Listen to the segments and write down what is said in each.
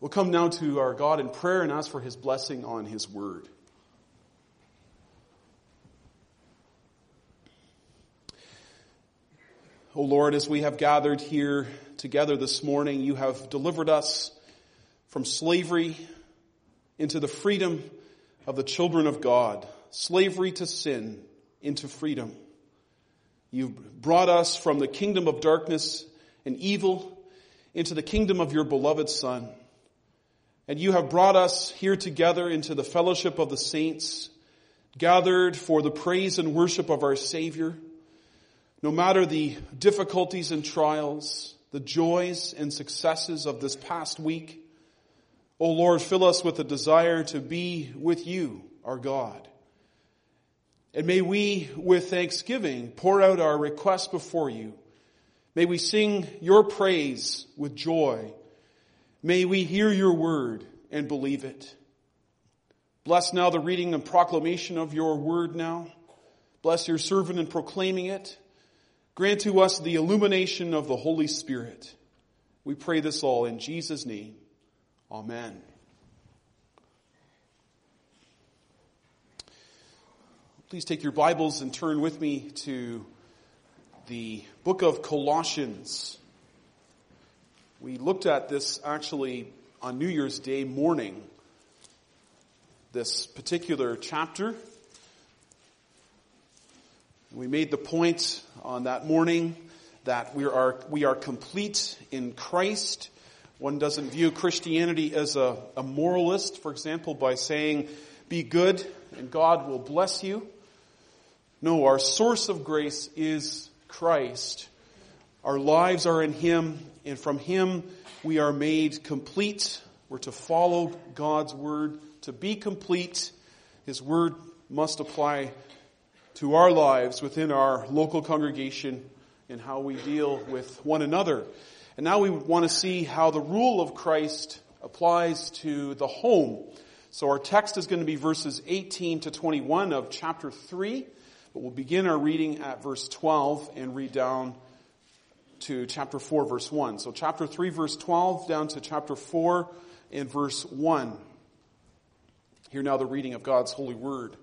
We'll come now to our God in prayer and ask for His blessing on His word. O Lord, as we have gathered here together this morning, you have delivered us from slavery into the freedom of the children of God, slavery to sin into freedom. You've brought us from the kingdom of darkness and evil into the kingdom of your beloved Son. And you have brought us here together into the fellowship of the saints, gathered for the praise and worship of our Savior. No matter the difficulties and trials, the joys and successes of this past week, O Lord, fill us with a desire to be with you, our God. And may we, with thanksgiving, pour out our requests before you. May we sing your praise with joy. May we hear your word and believe it. Bless now the reading and proclamation of your word now. Bless your servant in proclaiming it. Grant to us the illumination of the Holy Spirit. We pray this all in Jesus' name. Amen. Please take your Bibles and turn with me to the book of Colossians. We looked at this actually on New Year's Day morning, this particular chapter. We made the point on that morning that we are complete in Christ. One doesn't view Christianity as a moralist, for example, by saying, be good and God will bless you. No, our source of grace is Christ. Our lives are in Him, and from Him we are made complete. We're to follow God's word. To be complete, His word must apply to our lives within our local congregation and how we deal with one another. And now we want to see how the rule of Christ applies to the home. So our text is going to be verses 18 to 21 of chapter 3. But we'll begin our reading at verse 12 and read down to chapter 4, verse 1. So chapter 3, verse 12 down to chapter 4 and verse 1. Hear now the reading of God's holy word.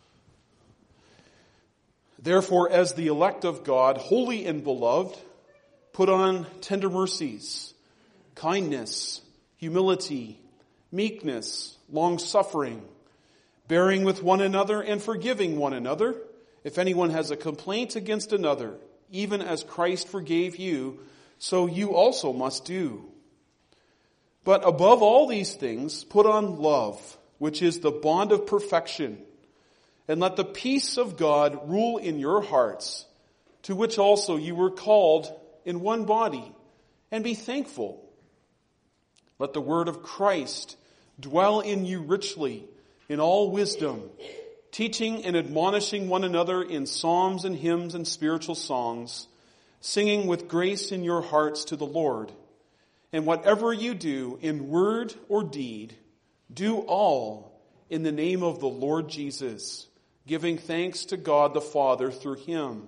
Therefore, as the elect of God, holy and beloved, put on tender mercies, kindness, humility, meekness, long-suffering, bearing with one another and forgiving one another. If anyone has a complaint against another, even as Christ forgave you, so you also must do. But above all these things, put on love, which is the bond of perfection. And let the peace of God rule in your hearts, to which also you were called in one body, and be thankful. Let the word of Christ dwell in you richly in all wisdom, teaching and admonishing one another in psalms and hymns and spiritual songs, singing with grace in your hearts to the Lord. And whatever you do in word or deed, do all in the name of the Lord Jesus, giving thanks to God the Father through Him.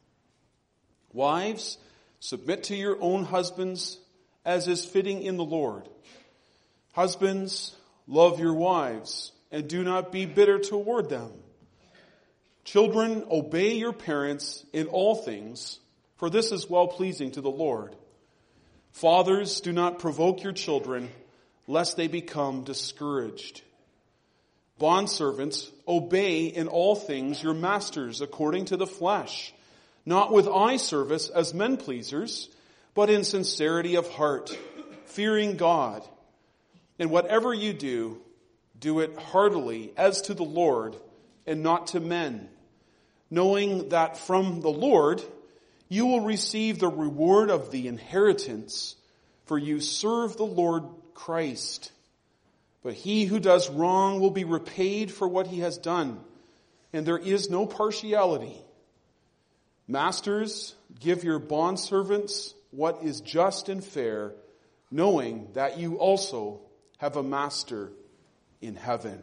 Wives, submit to your own husbands as is fitting in the Lord. Husbands, love your wives and do not be bitter toward them. Children, obey your parents in all things, for this is well-pleasing to the Lord. Fathers, do not provoke your children, lest they become discouraged. Bondservants, obey in all things your masters according to the flesh, not with eye service as men pleasers, but in sincerity of heart, fearing God. And whatever you do, do it heartily as to the Lord and not to men, knowing that from the Lord you will receive the reward of the inheritance, for you serve the Lord Christ. But he who does wrong will be repaid for what he has done, and there is no partiality. Masters, give your bondservants what is just and fair, knowing that you also have a master in heaven.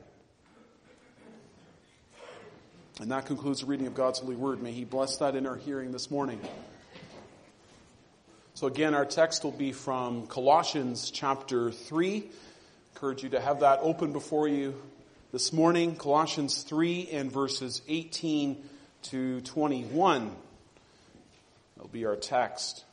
And that concludes the reading of God's holy word. May He bless that in our hearing this morning. So again, our text will be from Colossians chapter 3, encourage you to have that open before you this morning, Colossians 3 and verses 18 to 21. That'll be our text.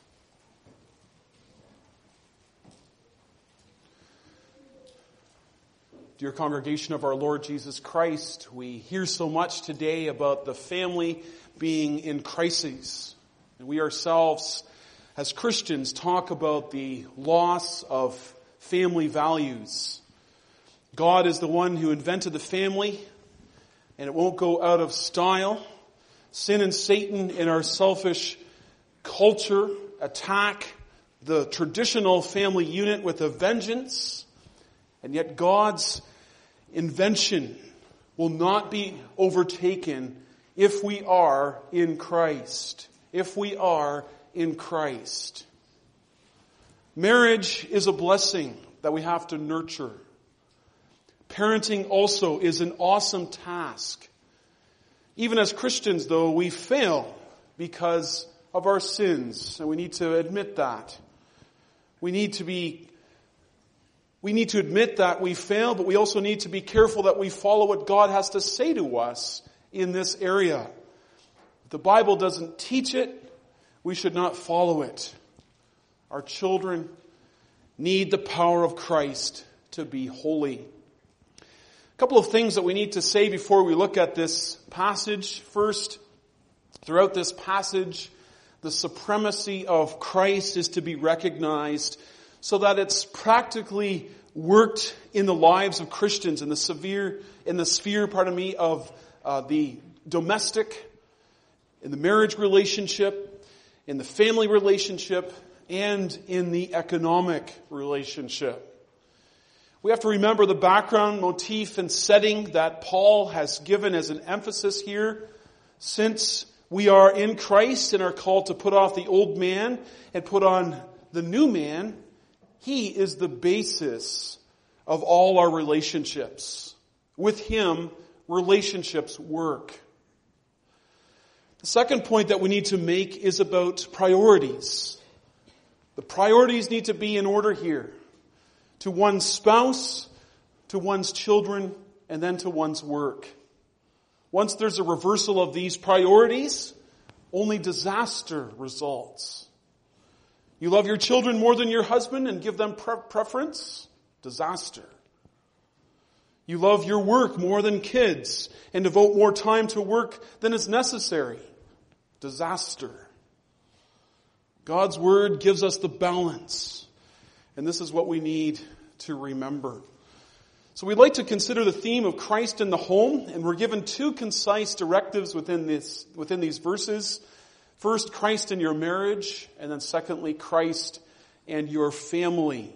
Dear congregation of our Lord Jesus Christ, we hear so much today about the family being in crises. And we ourselves, as Christians, talk about the loss of family values. God is the one who invented the family, and it won't go out of style. Sin and Satan in our selfish culture attack the traditional family unit with a vengeance, and yet God's invention will not be overtaken if we are in Christ. If we are in Christ. Marriage is a blessing that we have to nurture. Parenting also is an awesome task. Even as Christians, though, we fail because of our sins, and we need to admit that. We need to admit that we fail, but we also need to be careful that we follow what God has to say to us in this area. If the Bible doesn't teach it, we should not follow it. Our children need the power of Christ to be holy. A couple of things that we need to say before we look at this passage. First, throughout this passage, the supremacy of Christ is to be recognized so that it's practically worked in the lives of Christians in the sphere of the domestic, in the marriage relationship, in the family relationship, and in the economic relationship. We have to remember the background, motif, and setting that Paul has given as an emphasis here. Since we are in Christ and are called to put off the old man and put on the new man, he is the basis of all our relationships. With him, relationships work. The second point that we need to make is about priorities. The priorities need to be in order here. To one's spouse, to one's children, and then to one's work. Once there's a reversal of these priorities, only disaster results. You love your children more than your husband and give them preference? Disaster. You love your work more than kids and devote more time to work than is necessary? Disaster. God's Word gives us the balance. And this is what we need to remember. So we'd like to consider the theme of Christ in the home, and we're given two concise directives within these verses. First, Christ in your marriage, and then secondly, Christ and your family.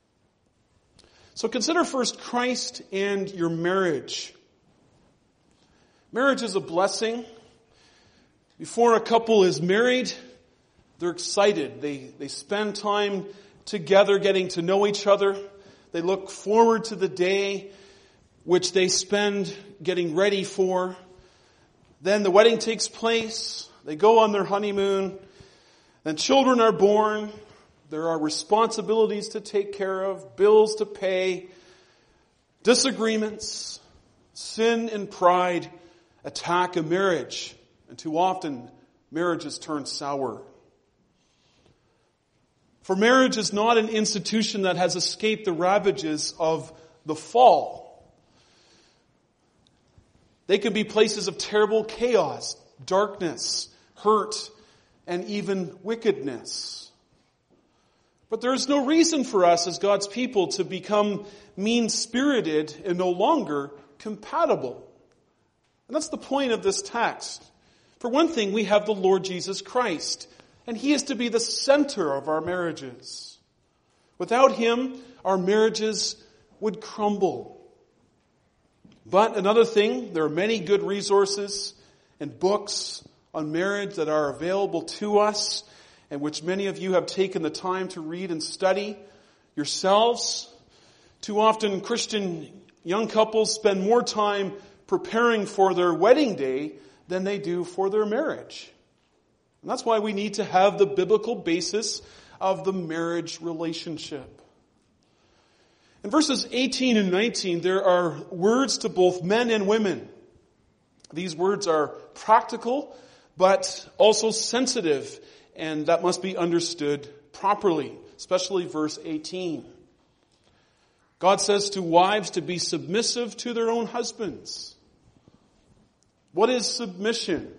So consider first Christ and your marriage. Marriage is a blessing. Before a couple is married, they're excited. They spend time together getting to know each other. They look forward to the day which they spend getting ready for. Then the wedding takes place. They go on their honeymoon. Then children are born. There are responsibilities to take care of, bills to pay, disagreements, sin and pride attack a marriage. And too often, marriages turn sour. For marriage is not an institution that has escaped the ravages of the fall. They can be places of terrible chaos, darkness, hurt, and even wickedness. But there is no reason for us as God's people to become mean-spirited and no longer compatible. And that's the point of this text. For one thing, we have the Lord Jesus Christ. And He is to be the center of our marriages. Without Him, our marriages would crumble. But another thing, there are many good resources and books on marriage that are available to us, and which many of you have taken the time to read and study yourselves. Too often, Christian young couples spend more time preparing for their wedding day than they do for their marriage. And that's why we need to have the biblical basis of the marriage relationship. In verses 18 and 19, there are words to both men and women. These words are practical, but also sensitive, and that must be understood properly, especially verse 18. God says to wives to be submissive to their own husbands. What is submission?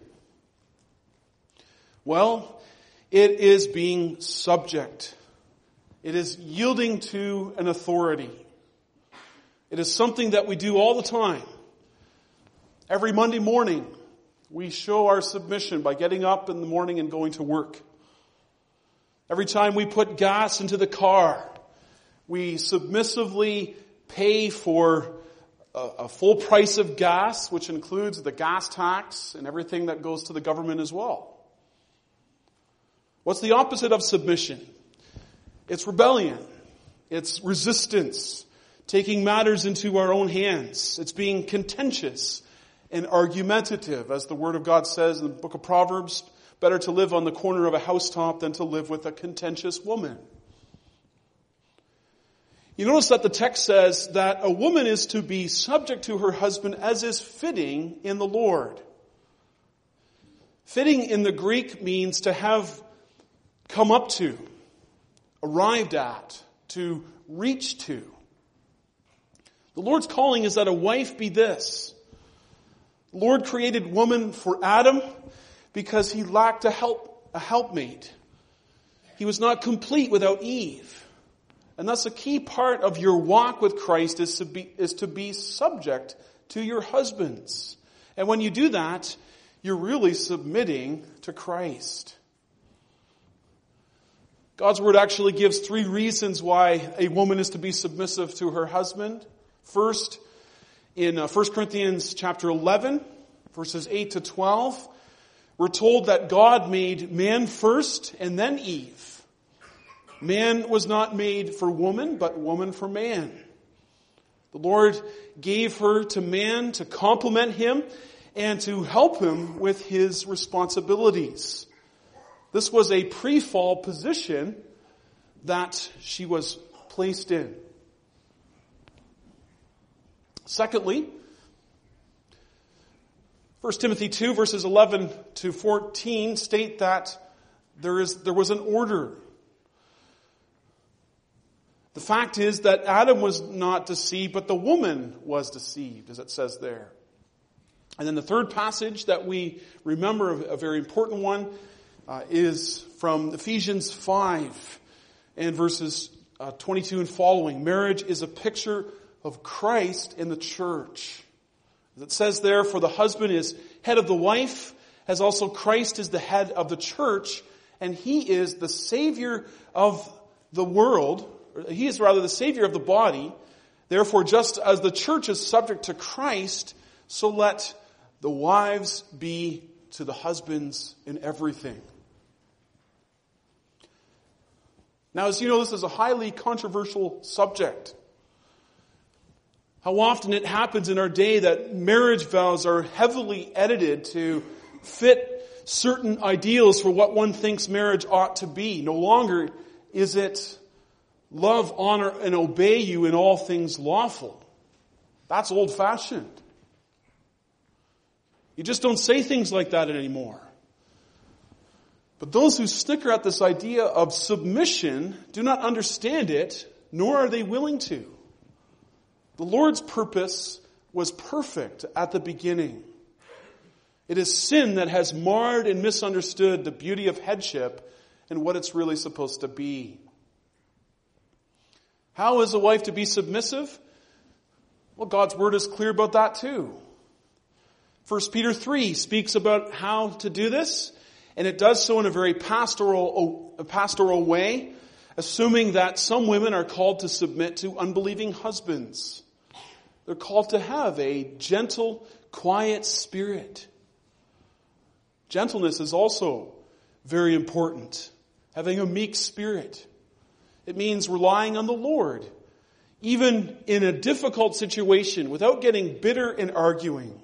Well, it is being subject. It is yielding to an authority. It is something that we do all the time. Every Monday morning, we show our submission by getting up in the morning and going to work. Every time we put gas into the car, we submissively pay for a full price of gas, which includes the gas tax and everything that goes to the government as well. What's the opposite of submission? It's rebellion. It's resistance, taking matters into our own hands. It's being contentious and argumentative. As the Word of God says in the book of Proverbs, better to live on the corner of a housetop than to live with a contentious woman. You notice that the text says that a woman is to be subject to her husband as is fitting in the Lord. Fitting in the Greek means to have come up to, arrived at, to reach to. The Lord's calling is that a wife be this. The Lord created woman for Adam because he lacked a helpmate. He was not complete without Eve. And thus a key part of your walk with Christ is to be subject to your husbands. And when you do that, you're really submitting to Christ. God's Word actually gives 3 reasons why a woman is to be submissive to her husband. First, in 1 Corinthians chapter 11, verses 8 to 12, we're told that God made man first and then Eve. Man was not made for woman, but woman for man. The Lord gave her to man to complement him and to help him with his responsibilities. This was a pre-fall position that she was placed in. Secondly, 1 Timothy 2 verses 11 to 14 state that there was an order. The fact is that Adam was not deceived, but the woman was deceived, as it says there. And then the third passage that we remember, a very important one, is from Ephesians 5 and verses 22 and following. Marriage is a picture of Christ in the church. As it says there, for the husband is head of the wife, as also Christ is the head of the church, and he is the Savior of the world. He is rather the Savior of the body. Therefore, just as the church is subject to Christ, so let the wives be to the husbands in everything. Now, as you know, this is a highly controversial subject. How often it happens in our day that marriage vows are heavily edited to fit certain ideals for what one thinks marriage ought to be. No longer is it love, honor, and obey you in all things lawful. That's old-fashioned. You just don't say things like that anymore. But those who snicker at this idea of submission do not understand it, nor are they willing to. The Lord's purpose was perfect at the beginning. It is sin that has marred and misunderstood the beauty of headship and what it's really supposed to be. How is a wife to be submissive? Well, God's Word is clear about that too. 1 Peter 3 speaks about how to do this, and it does so in a very pastoral way, assuming that some women are called to submit to unbelieving husbands. They're called to have a gentle, quiet spirit. Gentleness is also very important. Having a meek spirit. It means relying on the Lord, even in a difficult situation, without getting bitter and arguing.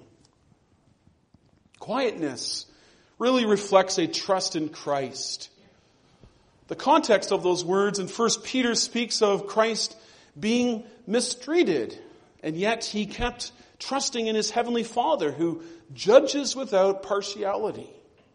Quietness really reflects a trust in Christ. The context of those words in 1 Peter speaks of Christ being mistreated. And yet he kept trusting in his heavenly Father who judges without partiality.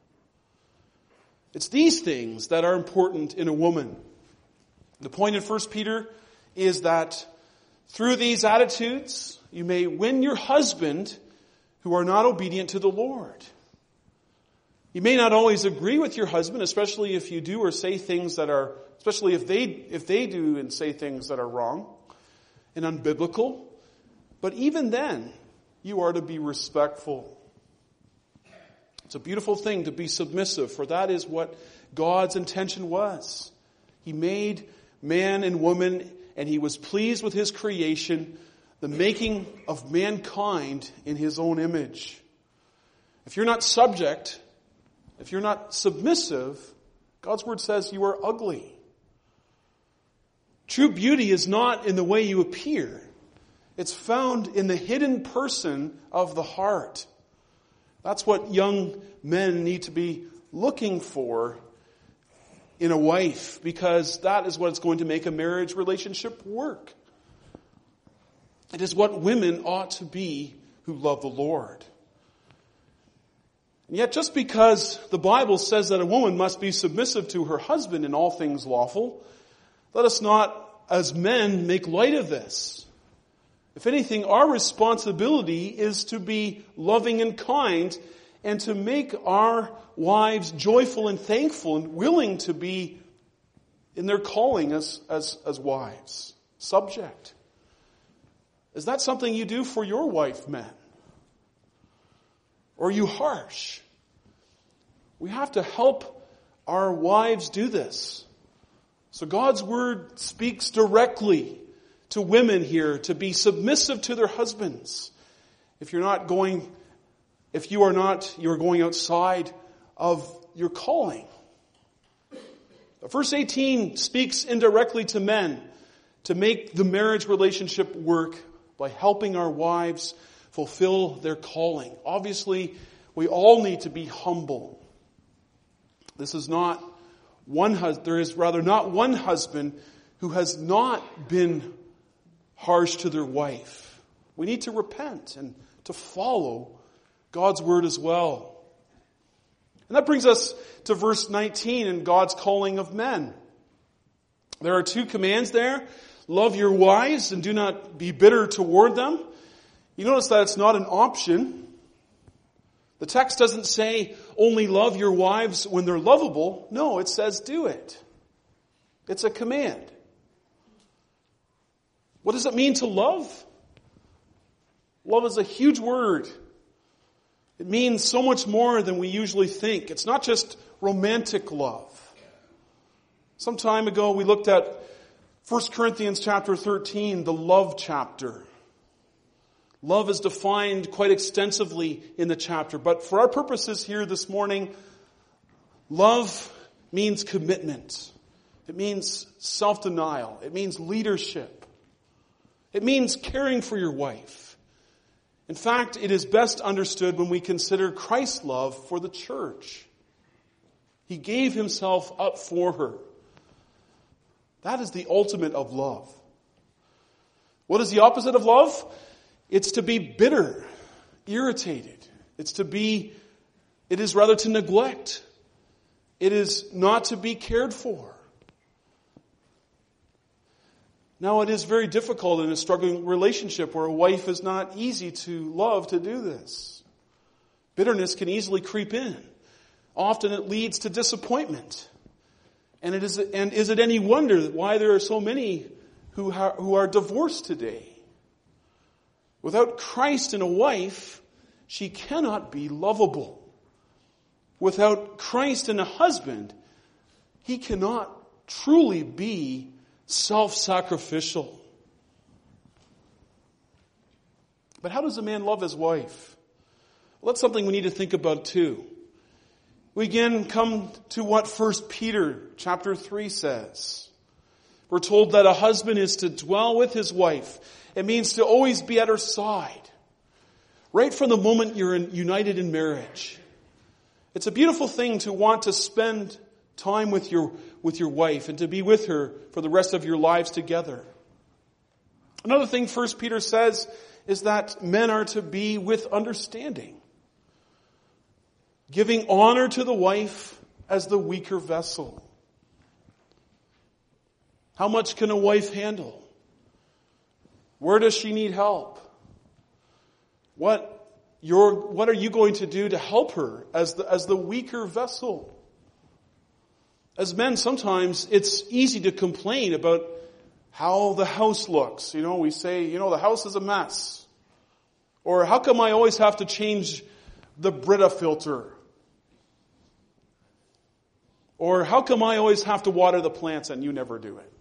It's these things that are important in a woman. The point in 1 Peter is that through these attitudes, you may win your husband who are not obedient to the Lord. You may not always agree with your husband, especially if you do or say things that are, especially if they do and say things that are wrong and unbiblical. But even then, you are to be respectful. It's a beautiful thing to be submissive, for that is what God's intention was. He made man and woman, and he was pleased with his creation, the making of mankind in his own image. If you're not subject, if you're not submissive, God's word says you are ugly. True beauty is not in the way you appear. It's found in the hidden person of the heart. That's what young men need to be looking for in a wife, because that is what's going to make a marriage relationship work. It is what women ought to be who love the Lord. And yet, just because the Bible says that a woman must be submissive to her husband in all things lawful, let us not, as men, make light of this. If anything, our responsibility is to be loving and kind and to make our wives joyful and thankful and willing to be in their calling as wives. Subject. Is that something you do for your wife, men? Or are you harsh? We have to help our wives do this. So God's word speaks directly to women here to be submissive to their husbands. You're going outside of your calling. Verse 18 speaks indirectly to men to make the marriage relationship work by helping our wives fulfill their calling. Obviously, we all need to be humble. There is not one husband who has not been harsh to their wife. We need to repent and to follow God's word as well. And that brings us to verse 19 and God's calling of men. There are two commands there. Love your wives and do not be bitter toward them. You notice that it's not an option. The text doesn't say only love your wives when they're lovable. No, it says do it. It's a command. What does it mean to love? Love is a huge word. It means so much more than we usually think. It's not just romantic love. Some time ago we looked at 1 Corinthians chapter 13, the love chapter. Love is defined quite extensively in the chapter, but for our purposes here this morning, love means commitment. It means self-denial. It means leadership. It means caring for your wife. In fact, it is best understood when we consider Christ's love for the church. He gave himself up for her. That is the ultimate of love. What is the opposite of love? It's to be bitter, irritated. It is rather to neglect. It is not to be cared for. Now, it is very difficult in a struggling relationship where a wife is not easy to love to do this. Bitterness can easily creep in. Often it leads to disappointment. And is it any wonder why there are so many who are divorced today? Without Christ in a wife, she cannot be lovable. Without Christ in a husband, he cannot truly be self-sacrificial. But how does a man love his wife? Well, that's something we need to think about too. We again come to what 1 Peter chapter 3 says. We're told that a husband is to dwell with his wife. It means to always be at her side. Right from the moment you're united in marriage. It's a beautiful thing to want to spend time with your wife and to be with her for the rest of your lives together. Another thing 1 Peter says is that men are to be with understanding, giving honor to the wife as the weaker vessel. How much can a wife handle? Where does she need help? What are you going to do to help her as the weaker vessel? As men, sometimes it's easy to complain about how the house looks. We say, the house is a mess. Or how come I always have to change the Brita filter? Or how come I always have to water the plants and you never do it?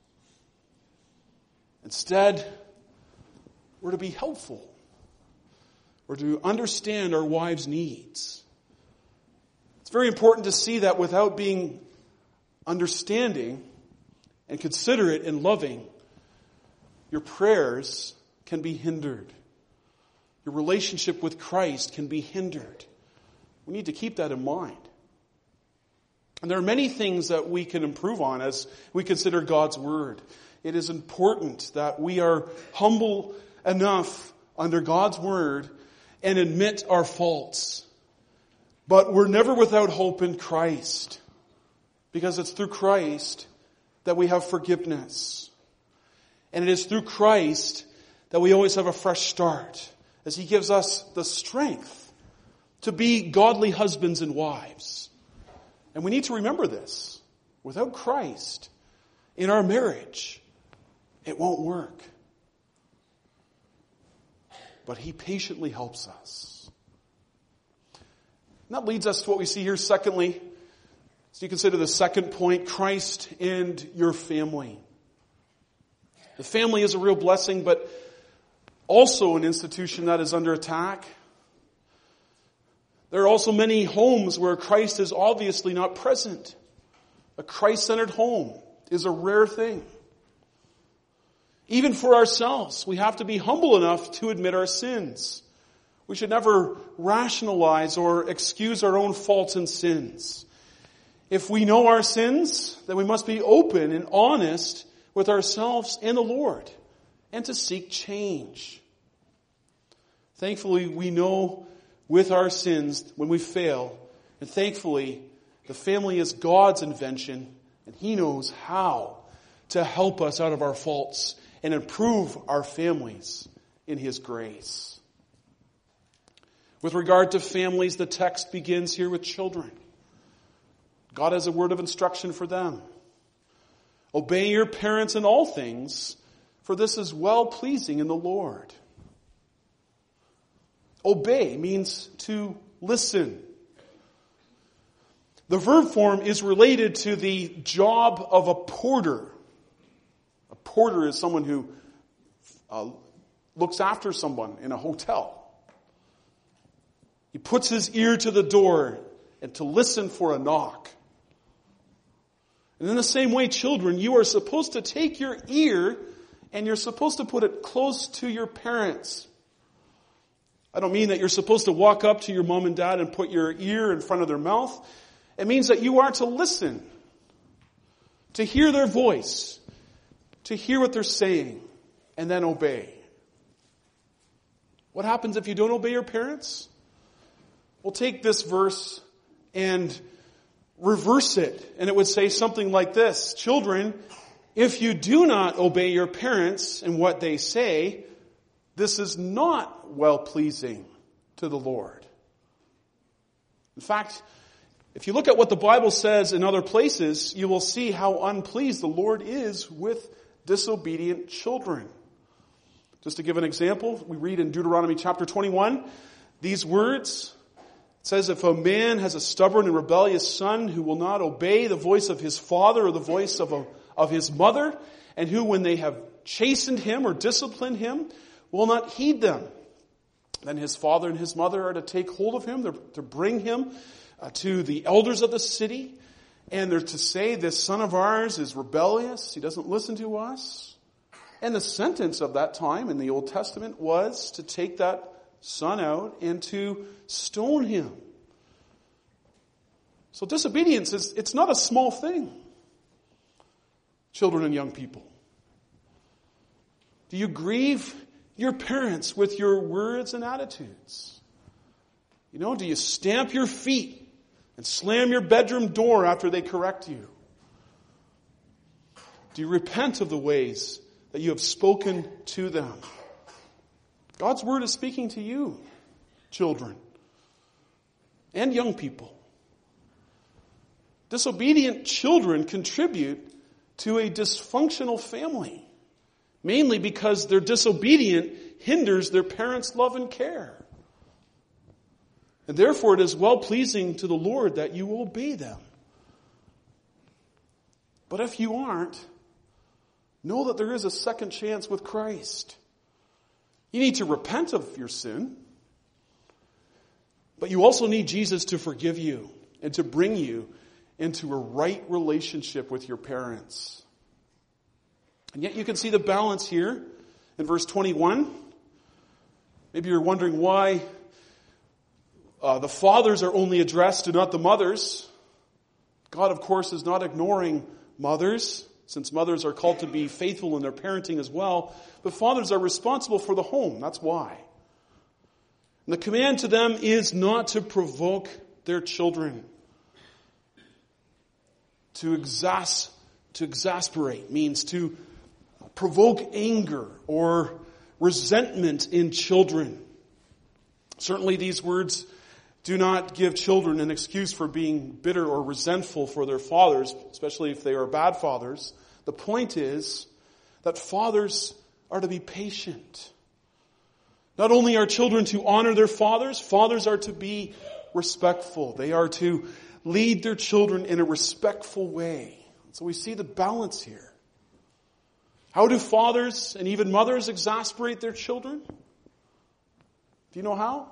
Instead, we're to be helpful. We're to understand our wives' needs. It's very important to see that without being understanding and considerate and loving, your prayers can be hindered. Your relationship with Christ can be hindered. We need to keep that in mind. And there are many things that we can improve on as we consider God's Word. It is important that we are humble enough under God's Word and admit our faults. But we're never without hope in Christ, because it's through Christ that we have forgiveness. And it is through Christ that we always have a fresh start, as He gives us the strength to be godly husbands and wives. And we need to remember this. Without Christ in our marriage, it won't work. But He patiently helps us. And that leads us to what we see here secondly. So you consider the second point, Christ and your family. The family is a real blessing, but also an institution that is under attack. There are also many homes where Christ is obviously not present. A Christ-centered home is a rare thing. Even for ourselves, we have to be humble enough to admit our sins. We should never rationalize or excuse our own faults and sins. If we know our sins, then we must be open and honest with ourselves and the Lord, and to seek change. Thankfully, we know with our sins when we fail, and thankfully, the family is God's invention, and He knows how to help us out of our faults and improve our families in His grace. With regard to families, the text begins here with children. God has a word of instruction for them. Obey your parents in all things, for this is well-pleasing in the Lord. Obey means to listen. The verb form is related to the job of a porter. A porter is someone who looks after someone in a hotel. He puts his ear to the door and to listen for a knock. And in the same way, children, you are supposed to take your ear and you're supposed to put it close to your parents. I don't mean that you're supposed to walk up to your mom and dad and put your ear in front of their mouth. It means that you are to listen, to hear their voice, to hear what they're saying, and then obey. What happens if you don't obey your parents? We'll take this verse and reverse it, and it would say something like this: children, if you do not obey your parents and what they say, this is not well-pleasing to the Lord. In fact, if you look at what the Bible says in other places, you will see how unpleased the Lord is with disobedient children. Just to give an example, we read in Deuteronomy chapter 21, these words. It says, if a man has a stubborn and rebellious son who will not obey the voice of his father or the voice of his mother, and who, when they have chastened him or disciplined him, will not heed them, then his father and his mother are to take hold of him, to bring him to the elders of the city, and they're to say, this son of ours is rebellious, he doesn't listen to us. And the sentence of that time in the Old Testament was to take that son out and to stone him. So disobedience it's not a small thing. Children and young people. Do you grieve your parents with your words and attitudes? Do you stamp your feet and slam your bedroom door after they correct you? Do you repent of the ways that you have spoken to them? God's word is speaking to you, children, and young people. Disobedient children contribute to a dysfunctional family, mainly because their disobedience hinders their parents' love and care. And therefore it is well-pleasing to the Lord that you obey them. But if you aren't, know that there is a second chance with Christ. You need to repent of your sin, but you also need Jesus to forgive you and to bring you into a right relationship with your parents. And yet you can see the balance here in verse 21. Maybe you're wondering why the fathers are only addressed and not the mothers. God, of course, is not ignoring mothers, since mothers are called to be faithful in their parenting as well. But fathers are responsible for the home. That's why. And the command to them is not to provoke their children. To exasperate means to provoke anger or resentment in children. Certainly these words do not give children an excuse for being bitter or resentful for their fathers, especially if they are bad fathers. The point is that fathers are to be patient. Not only are children to honor their fathers, fathers are to be respectful. They are to lead their children in a respectful way. So we see the balance here. How do fathers and even mothers exasperate their children? Do you know how?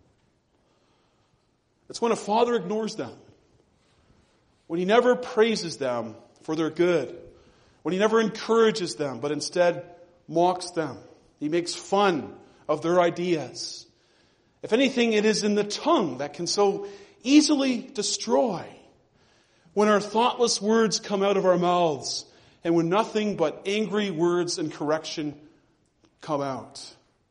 It's when a father ignores them. When he never praises them for their good. When he never encourages them, but instead mocks them. He makes fun of their ideas. If anything, it is in the tongue that can so easily destroy. When our thoughtless words come out of our mouths, and when nothing but angry words and correction come out.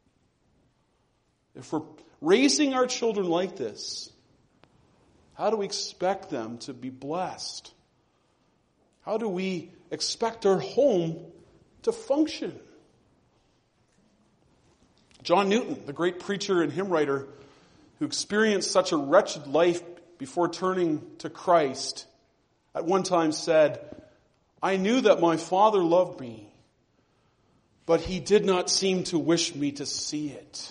If we're raising our children like this, how do we expect them to be blessed? How do we expect our home to function? John Newton, the great preacher and hymn writer who experienced such a wretched life before turning to Christ, at one time said, "I knew that my father loved me, but he did not seem to wish me to see it."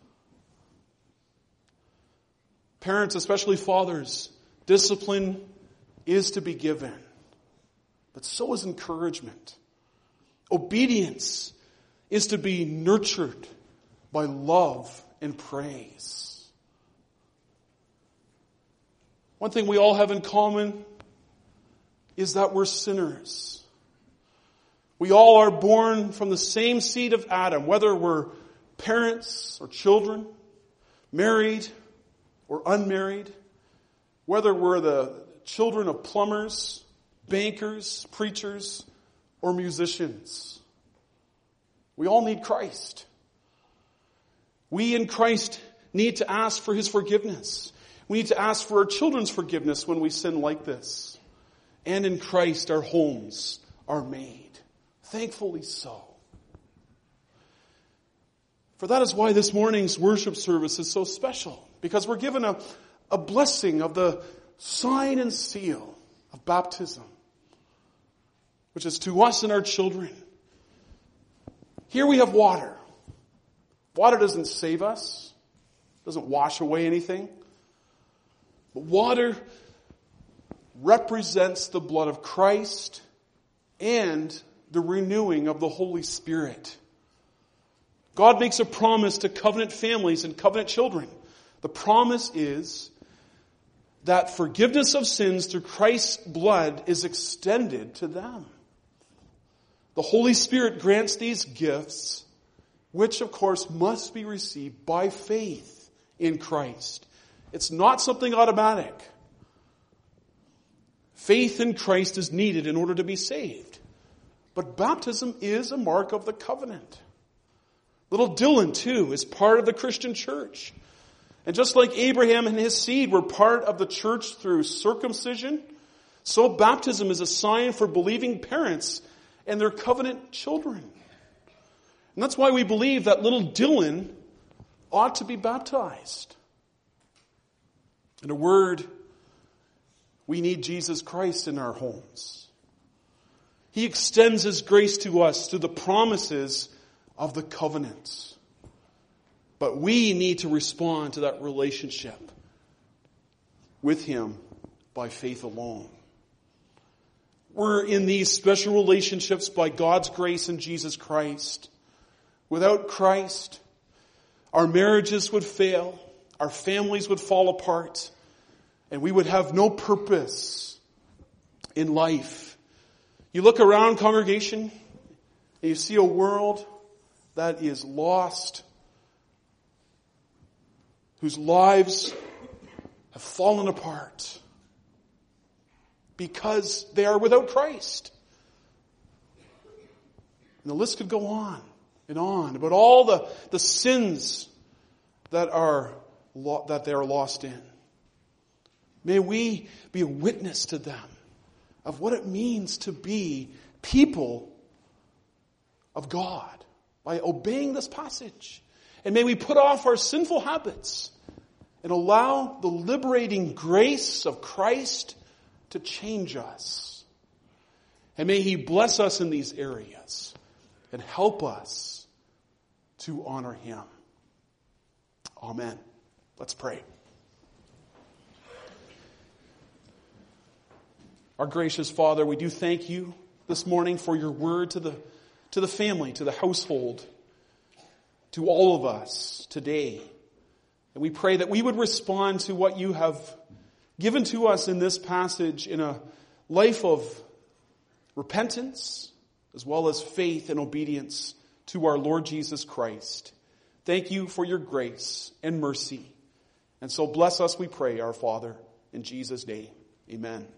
Parents, especially fathers, discipline is to be given, but so is encouragement. Obedience is to be nurtured by love and praise. One thing we all have in common is that we're sinners. We all are born from the same seed of Adam, whether we're parents or children, married or unmarried, whether we're the children of plumbers, bankers, preachers, or musicians. We all need Christ. We in Christ need to ask for His forgiveness. We need to ask for our children's forgiveness when we sin like this. And in Christ our homes are made. Thankfully so. For that is why this morning's worship service is so special. Because we're given a blessing of the sign and seal of baptism, which is to us and our children. Here we have water. Water doesn't save us, doesn't wash away anything. But water represents the blood of Christ and the renewing of the Holy Spirit. God makes a promise to covenant families and covenant children. The promise is that forgiveness of sins through Christ's blood is extended to them. The Holy Spirit grants these gifts, which of course must be received by faith in Christ. It's not something automatic. Faith in Christ is needed in order to be saved. But baptism is a mark of the covenant. Little Dylan, too, is part of the Christian church. And just like Abraham and his seed were part of the church through circumcision, so baptism is a sign for believing parents and their covenant children. And that's why we believe that little Dylan ought to be baptized. In a word, we need Jesus Christ in our homes. He extends His grace to us through the promises of the covenant. But we need to respond to that relationship with Him by faith alone. We're in these special relationships by God's grace in Jesus Christ. Without Christ, our marriages would fail, our families would fall apart, and we would have no purpose in life. You look around, congregation, and you see a world that is lost, whose lives have fallen apart because they are without Christ. And the list could go on and on about all the sins that they are lost in. May we be a witness to them of what it means to be people of God by obeying this passage. And may we put off our sinful habits and allow the liberating grace of Christ to change us. And may He bless us in these areas and help us to honor Him. Amen. Let's pray. Our gracious Father, we do thank You this morning for Your word to the family, to the household, to all of us today. And we pray that we would respond to what You have given to us in this passage in a life of repentance as well as faith and obedience to our Lord Jesus Christ. Thank You for Your grace and mercy. And so bless us, we pray, our Father, in Jesus' name. Amen.